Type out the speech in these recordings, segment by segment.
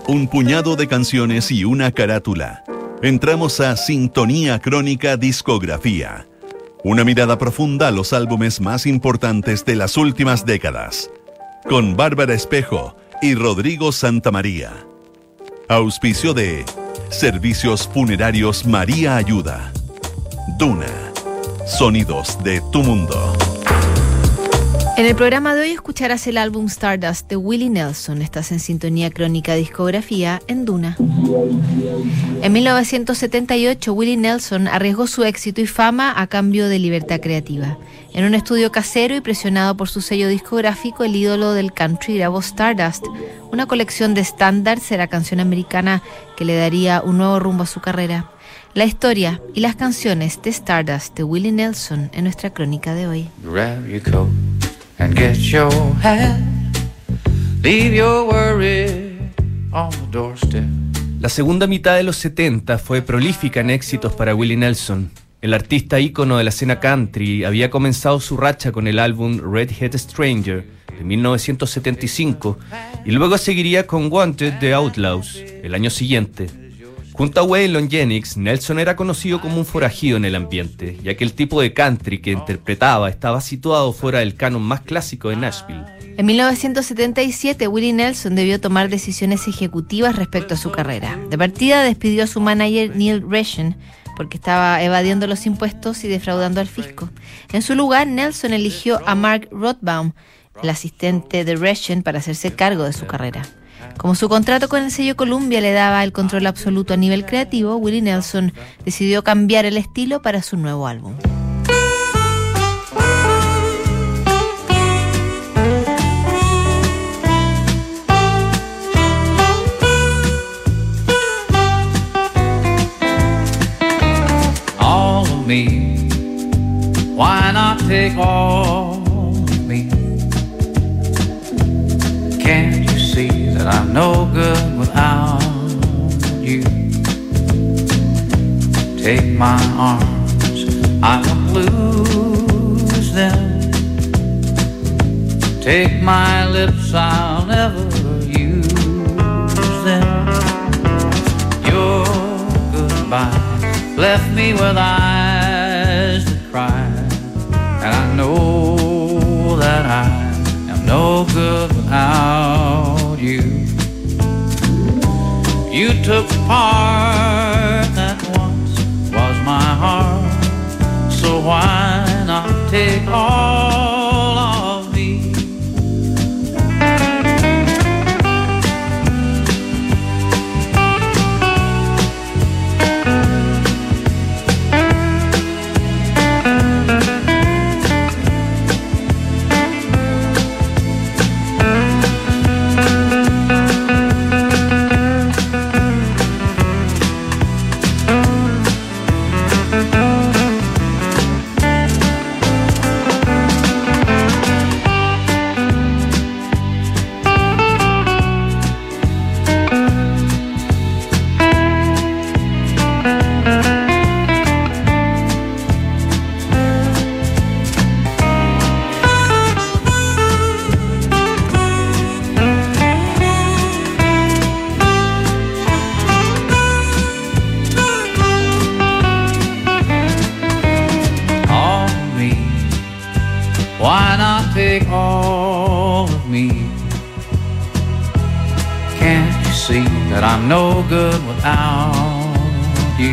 un puñado de canciones y una carátula. Entramos a Sintonía Crónica Discografía. Una mirada profunda a los álbumes más importantes de las últimas décadas. Con Bárbara Espejo y Rodrigo Santamaría. Auspicio de Servicios Funerarios María Ayuda. Duna. Sonidos de tu mundo. En el programa de hoy escucharás el álbum Stardust de Willie Nelson. Estás en Sintonía Crónica Discografía en Duna. En 1978, Willie Nelson arriesgó su éxito y fama a cambio de libertad creativa. En un estudio casero y presionado por su sello discográfico, el ídolo del country grabó Stardust, una colección de estándares de la canción americana que le daría un nuevo rumbo a su carrera. La historia y las canciones de Stardust de Willie Nelson en nuestra crónica de hoy. Grab your coat and get your hat. Leave your worry on the doorstep. La segunda mitad de los 70 fue prolífica en éxitos para Willie Nelson. El artista ícono de la escena country había comenzado su racha con el álbum Red-Headed Stranger de 1975 y luego seguiría con Wanted the Outlaws el año siguiente. Junto a Waylon Jennings, Nelson era conocido como un forajido en el ambiente, ya que el tipo de country que interpretaba estaba situado fuera del canon más clásico de Nashville. En 1977, Willie Nelson debió tomar decisiones ejecutivas respecto a su carrera. De partida, despidió a su manager Neil Reschen porque estaba evadiendo los impuestos y defraudando al fisco. En su lugar, Nelson eligió a Mark Rothbaum, el asistente de Reschen, para hacerse cargo de su carrera. Como su contrato con el sello Columbia le daba el control absoluto a nivel creativo, Willie Nelson decidió cambiar el estilo para su nuevo álbum. All of me, why not take all of me? Can't you see that I'm no good without you? Take my arms, I won't lose them. Take my lips, I'll never use them. Your goodbye left me with eyes that cry, and I know that I am no good without you. You took part that once was my heart, so why not take all of me? Why not take all of me? Can't you see that I'm no good without you?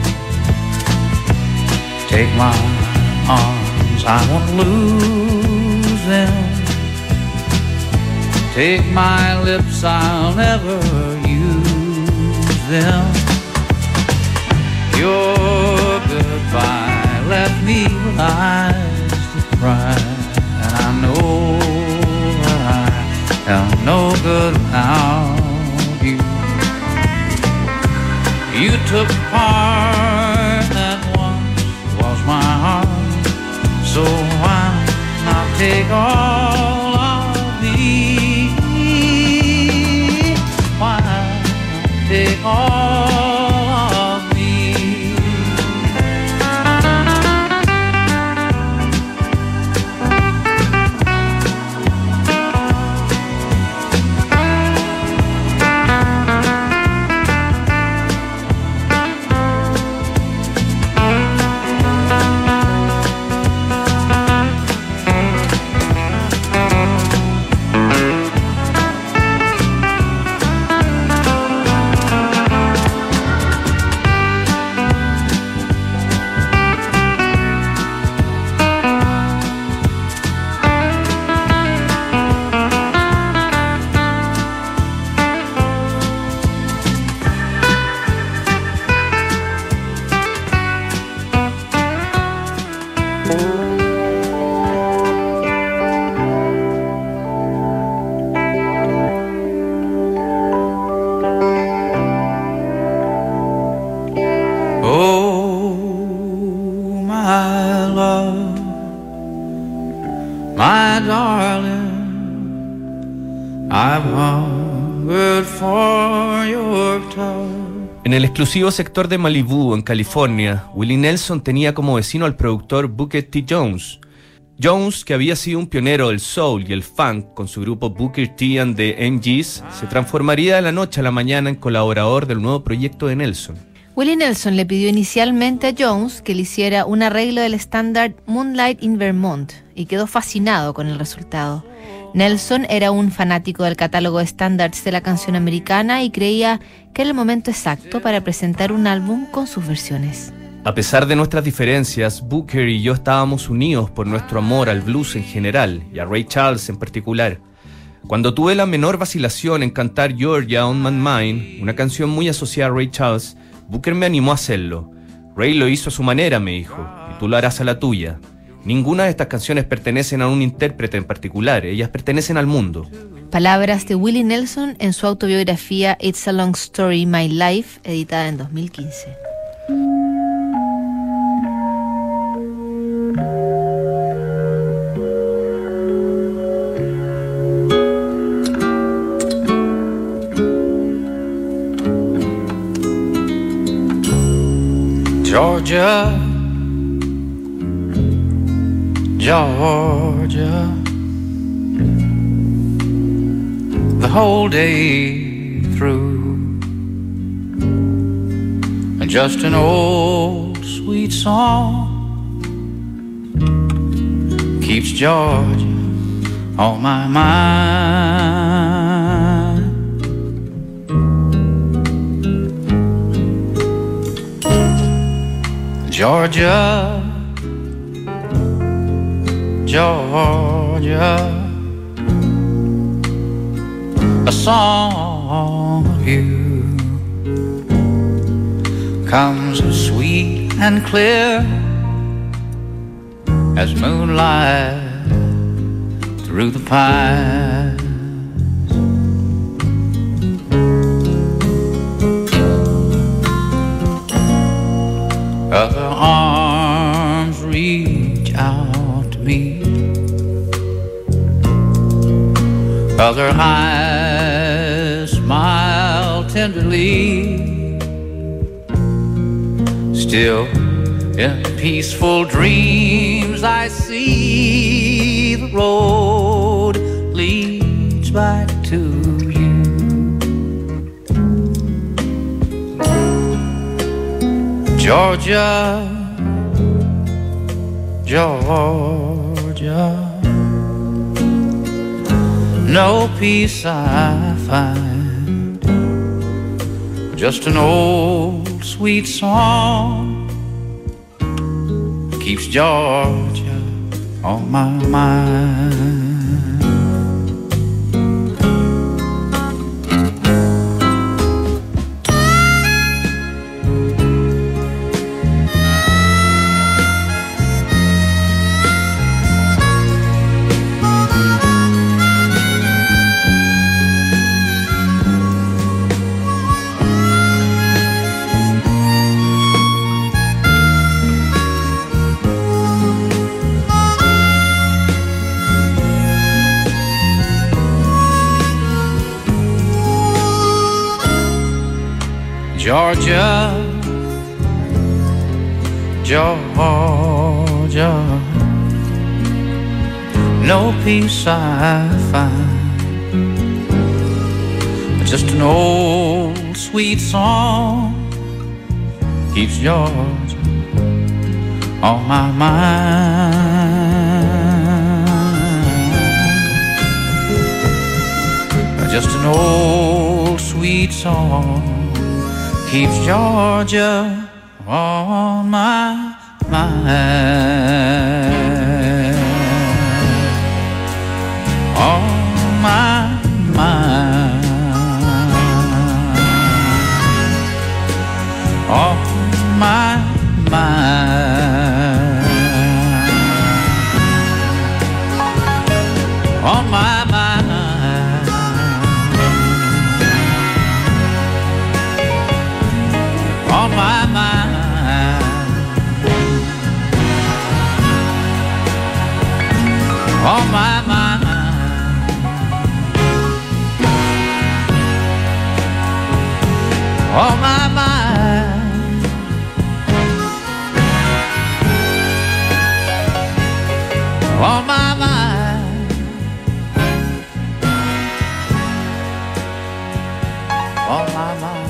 Take my arms, I won't lose them. Take my lips, I'll never use them. Your goodbye left me with eyes to cry, and I know that I am no good without you. You took part that once was my heart, so why not take all of me? Why not take all of me? good for your touch. En el exclusivo sector de Malibu, en California, Willie Nelson tenía como vecino al productor Booker T. Jones. Jones, que había sido un pionero del soul y el funk con su grupo Booker T and the MGs, se transformaría de la noche a la mañana en colaborador del nuevo proyecto de Nelson. Willie Nelson le pidió inicialmente a Jones que le hiciera un arreglo del estándar Moonlight in Vermont y quedó fascinado con el resultado. Nelson era un fanático del catálogo de estándares de la canción americana y creía que era el momento exacto para presentar un álbum con sus versiones. A pesar de nuestras diferencias, Booker y yo estábamos unidos por nuestro amor al blues en general y a Ray Charles en particular. Cuando tuve la menor vacilación en cantar Georgia on My Mind, una canción muy asociada a Ray Charles, Booker me animó a hacerlo. Ray lo hizo a su manera, me dijo, y tú lo harás a la tuya. Ninguna de estas canciones pertenecen a un intérprete en particular, ellas pertenecen al mundo. Palabras de Willie Nelson en su autobiografía It's a Long Story, My Life, editada en 2015. Georgia, Georgia, the whole day through, and just an old sweet song keeps Georgia on my mind. Georgia, Georgia, a song of you comes as sweet and clear as moonlight through the pines. Other arms reach out to me, other eyes smile tenderly. Still in peaceful dreams I see the road leads back to you. Georgia, Georgia, no peace I find, just an old sweet song keeps Georgia on my mind. Georgia, Georgia, no peace I find, just an old sweet song keeps Georgia on my mind. Just an old sweet song keeps Georgia on my mind. On my mind. On my mind. On my mind. On my mind, on my mind, on my mind. On my mind. On my mind.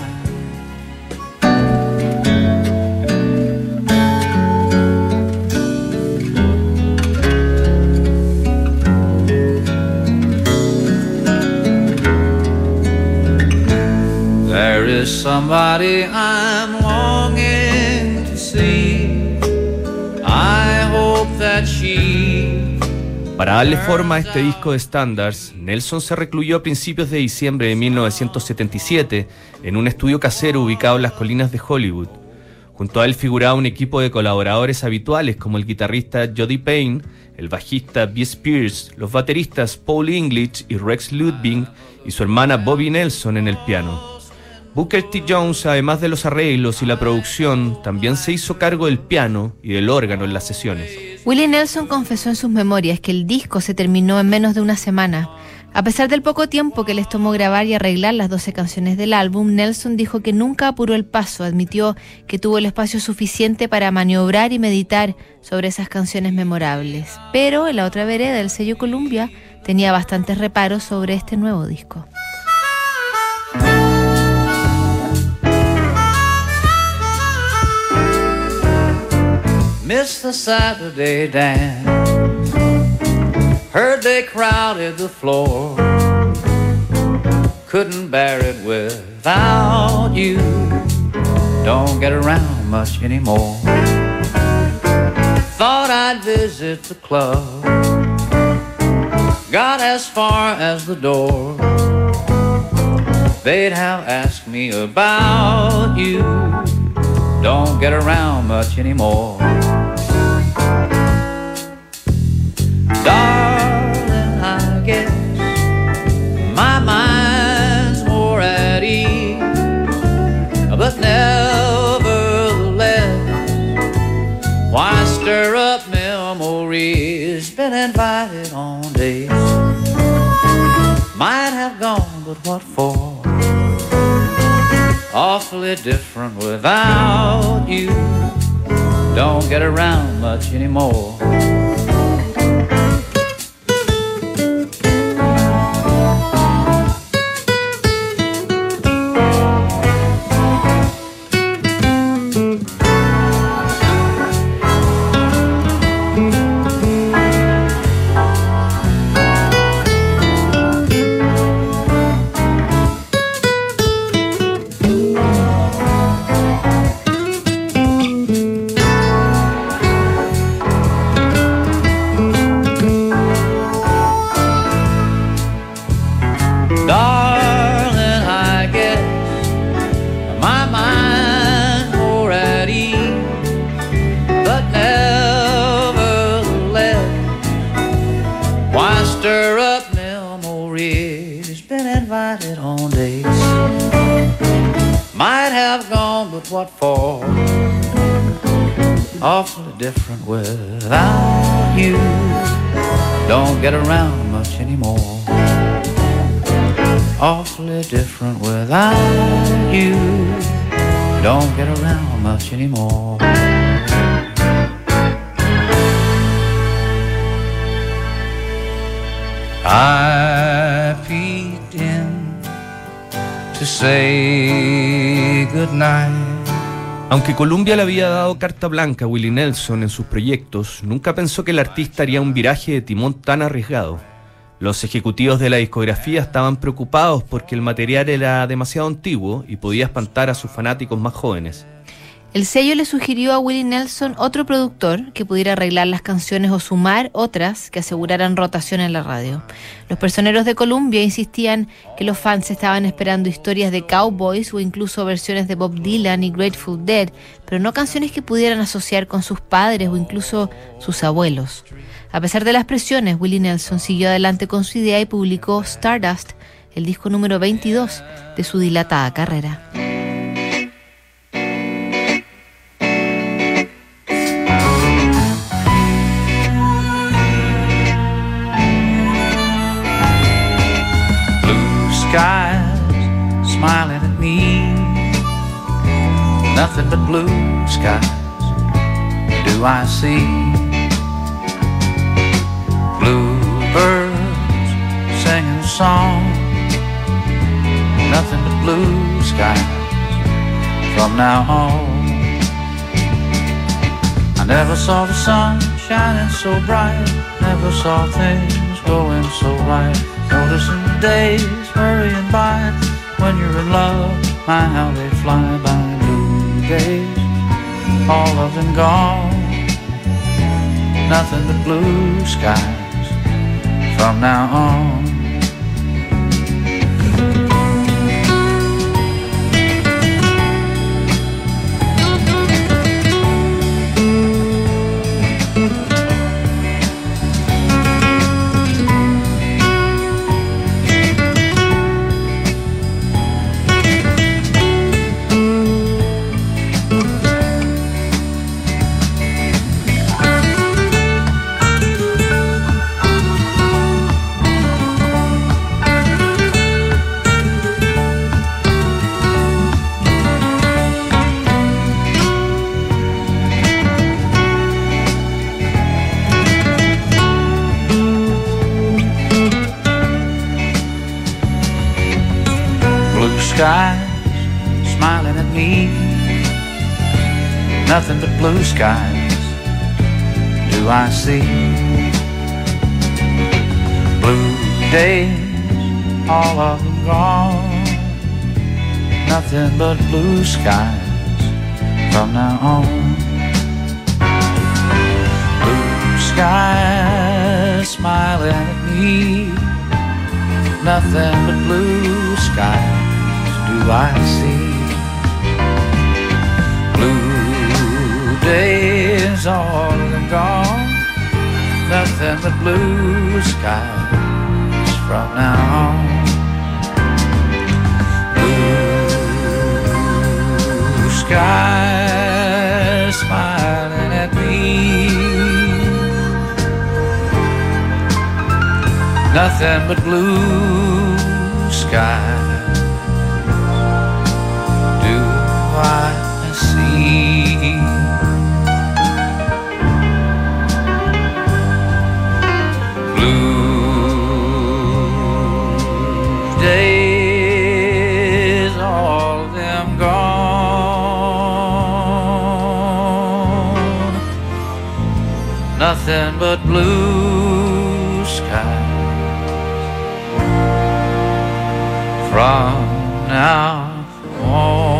There is somebody I'm longing to see. I hope that she. Para darle forma a este disco de Standards, Nelson se recluyó a principios de diciembre de 1977 en un estudio casero ubicado en las colinas de Hollywood. Junto a él figuraba un equipo de colaboradores habituales como el guitarrista Jody Payne, el bajista B. Spears, los bateristas Paul English y Rex Ludwig y su hermana Bobby Nelson en el piano. Booker T. Jones, además de los arreglos y la producción, también se hizo cargo del piano y del órgano en las sesiones. Willie Nelson confesó en sus memorias que el disco se terminó en menos de una semana. A pesar del poco tiempo que les tomó grabar y arreglar las 12 canciones del álbum, Nelson dijo que nunca apuró el paso. Admitió que tuvo el espacio suficiente para maniobrar y meditar sobre esas canciones memorables. Pero en la otra vereda, el sello Columbia tenía bastantes reparos sobre este nuevo disco. Missed the Saturday dance. Heard they crowded the floor. Couldn't bear it without you. Don't get around much anymore. Thought I'd visit the club. Got as far as the door. They'd have asked me about you. Don't get around much anymore. Darling, I guess my mind's more at ease, but nevertheless, why stir up memories? Been invited on dates, might have gone, but what for? Awfully different without you. Don't get around much anymore. What for? Awfully different without you. Don't get around much anymore. Awfully different without you. Don't get around much anymore. I peeked in to say goodnight. Aunque Columbia le había dado carta blanca a Willie Nelson en sus proyectos, nunca pensó que el artista haría un viraje de timón tan arriesgado. Los ejecutivos de la discografía estaban preocupados porque el material era demasiado antiguo y podía espantar a sus fanáticos más jóvenes. El sello le sugirió a Willie Nelson otro productor que pudiera arreglar las canciones o sumar otras que aseguraran rotación en la radio. Los personeros de Columbia insistían que los fans estaban esperando historias de cowboys o incluso versiones de Bob Dylan y Grateful Dead, pero no canciones que pudieran asociar con sus padres o incluso sus abuelos. A pesar de las presiones, Willie Nelson siguió adelante con su idea y publicó Stardust, el disco número 22 de su dilatada carrera. Skies smiling at me Nothing but blue skies do I see. Bluebirds singing song. Nothing but blue skies from now on. I never saw the sun shining so bright, never saw things going so right. Noticing the days hurrying by, when you're in love, my how they fly by. Blue days, all of them gone. Nothing but blue skies from now on. Skies smiling at me. Nothing but blue skies do I see. Blue days, all of them gone. Nothing but blue skies from now on. Blue skies smiling at me. Nothing but blue skies do I see. Blue days, all of them gone. Nothing but blue skies from now on. Blue skies smiling at me. Nothing but blue skies I see. Blue days, all of them gone. Nothing but blue skies from now on.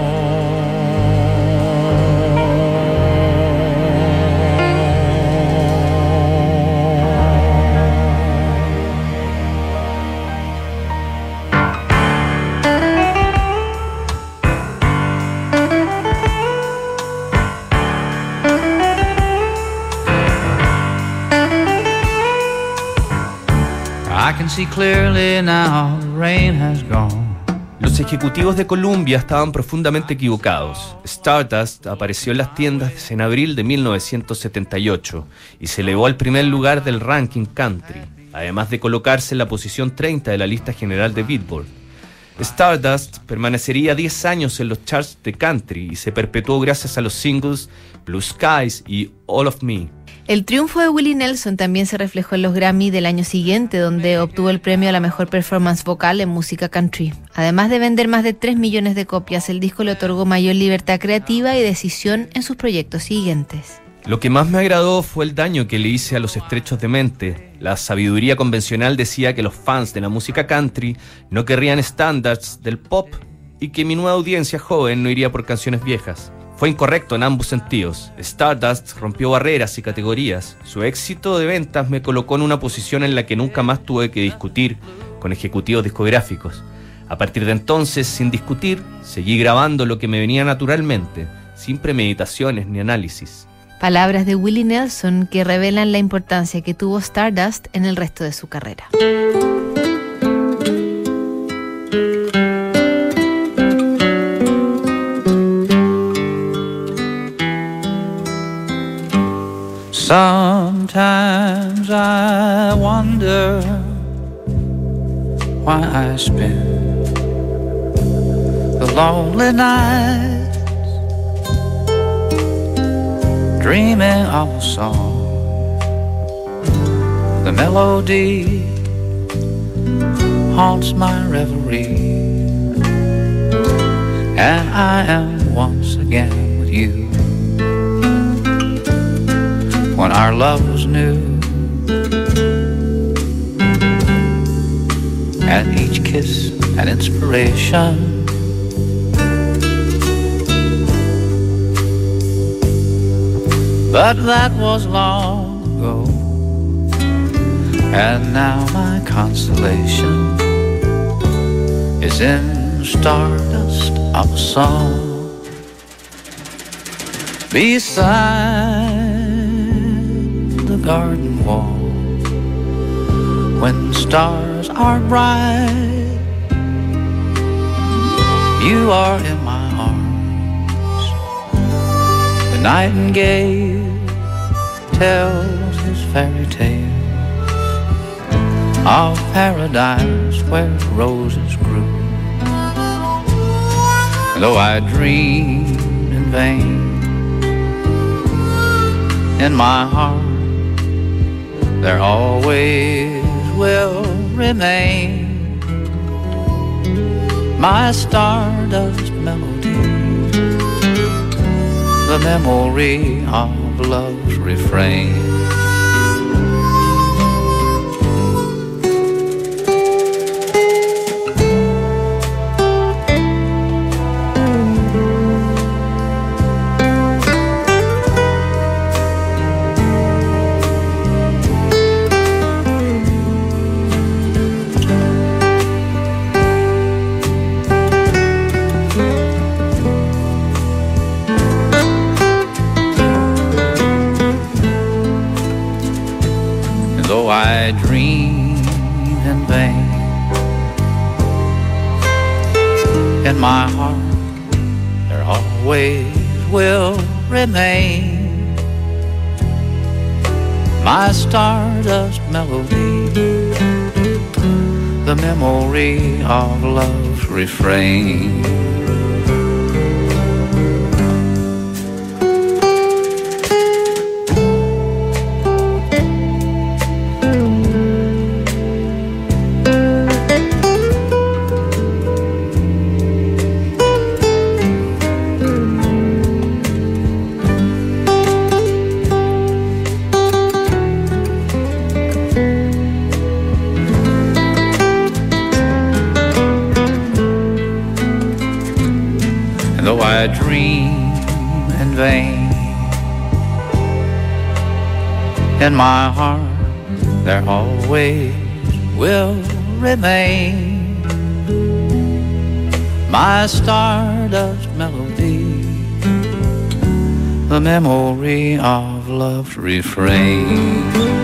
I can see clearly now the rain has gone. Los ejecutivos de Columbia estaban profundamente equivocados. Stardust apareció en las tiendas en abril de 1978 y se elevó al primer lugar del ranking country, además de colocarse en la posición 30 de la lista general de Billboard. Stardust permanecería 10 años en los charts de country y se perpetuó gracias a los singles Blue Skies y All of Me. El triunfo de Willie Nelson también se reflejó en los Grammy del año siguiente, donde obtuvo el premio a la mejor performance vocal en música country. Además de vender más de 3 millones de copias, el disco le otorgó mayor libertad creativa y decisión en sus proyectos siguientes. Lo que más me agradó fue el daño que le hice a los estrechos de mente. La sabiduría convencional decía que los fans de la música country no querrían estándares del pop y que mi nueva audiencia joven no iría por canciones viejas. Fue incorrecto en ambos sentidos. Stardust rompió barreras y categorías. Su éxito de ventas me colocó en una posición en la que nunca más tuve que discutir con ejecutivos discográficos. A partir de entonces, sin discutir, seguí grabando lo que me venía naturalmente, sin premeditaciones ni análisis. Palabras de Willie Nelson que revelan la importancia que tuvo Stardust en el resto de su carrera. Sometimes I wonder why I spend the lonely nights dreaming of a song. The melody haunts my reverie, and I am once again with you. When our love was new, and each kiss an inspiration, but that was long ago, and now my consolation is in the stardust of a song. Beside the garden wall, when stars are bright, you are in my arms. The nightingale tells his fairy tale of paradise where roses grew. And though I dreamed in vain, in my heart there always will remain my stardust melody, the memory of love's refrain. I dream in vain, in my heart there always will remain my stardust melody, the memory of love's refrain. Though I dream in vain, in my heart there always will remain my stardust melody, the memory of love's refrain.